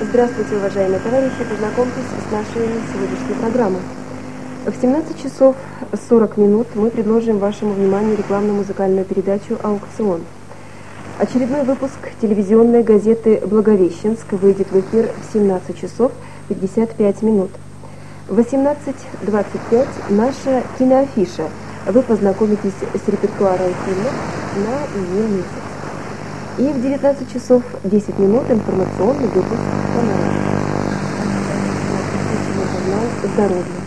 Здравствуйте, уважаемые товарищи, познакомьтесь с нашей сегодняшней программой. В 17 часов 40 минут мы предложим вашему вниманию рекламно-музыкальную передачу «Аукцион». Очередной выпуск телевизионной газеты «Благовещенск» выйдет в эфир в 17 часов 55 минут. В 18:25 наша киноафиша. Вы познакомитесь с репертуаром фильмов на июнь месяц. И в 19 часов 10 минут информационный выпуск «Панорама». Журнал «Здоровье».